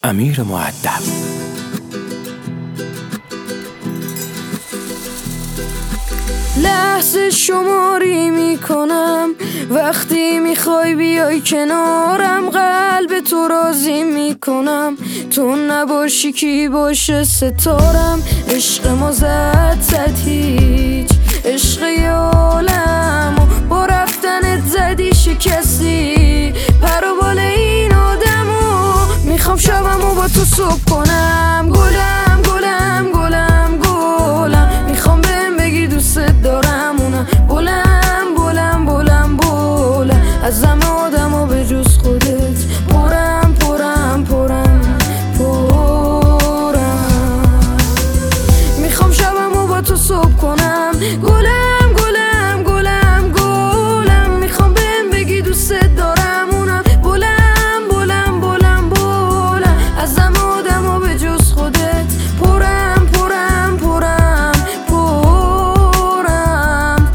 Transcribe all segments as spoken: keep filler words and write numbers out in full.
امیر مؤدب. لحظه شماری میکنم وقتی میخوای بیای کنارم، قلب تو راضی میکنم تو نباشی کی باشه ستارم. عشق ما زد زد هیچ عشق یه عالم و با رفتنت زدی شکستی پر و بال این آدمو. میخوام شبمو با تو صبح کنم گلم گلم گلم گلم. میخوام بهم بگی دوست دارم اونم بلم بلم بلم بلم. از همه آدمو به جز خودت پرم پرم پرم پرم. میخوام شبمو با تو صبح کنم گلم گلم گلم گلم. میخوام بهم بگی دوست دارم اونم بلم بلم بلم بلم. از همه آدمو به جز خودت پرم پرم پرم پرم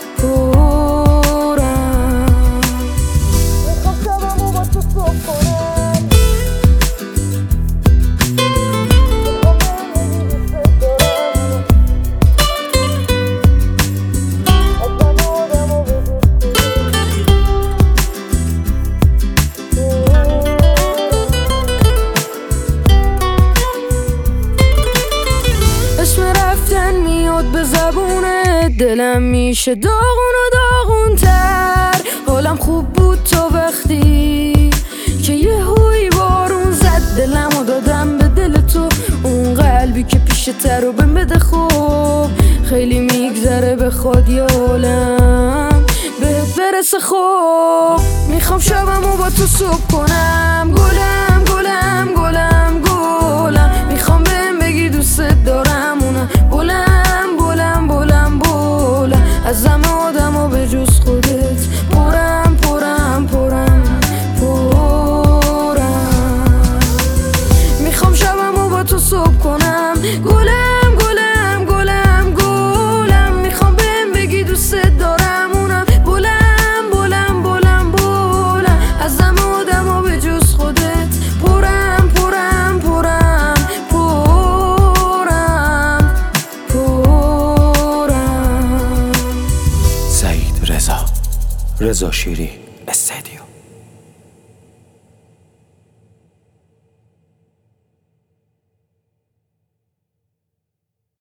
پرم. میخوام شبمو با تو صبح کنم. به زبونه دلم میشه داغون و داغون تر. حالم خوب بود تا وقتی که یه هوی بارون زد دلمو دادم به دل تو. اون قلبی که پیشتر رو بهم بده خوب خیلی میگذره بخواد یه عالم بهت برسه خوب. میخوام شبمو با تو صبح کنم گلم گلم گلم گلم. میخوام بهم بگی دوست دارم اونم بلم از همه آدمو به جز خودت پرم پرم پرم پرم. میخوام شبمو با تو صبح کنم گلم گلم گلم گلم. میخوام بهم بگی دوست دارم اونم بلم بلم بلم بلم. از همه آدمو به جز خودت پرم پرم پرم پرم پرم. سعید رضا رضا شیری.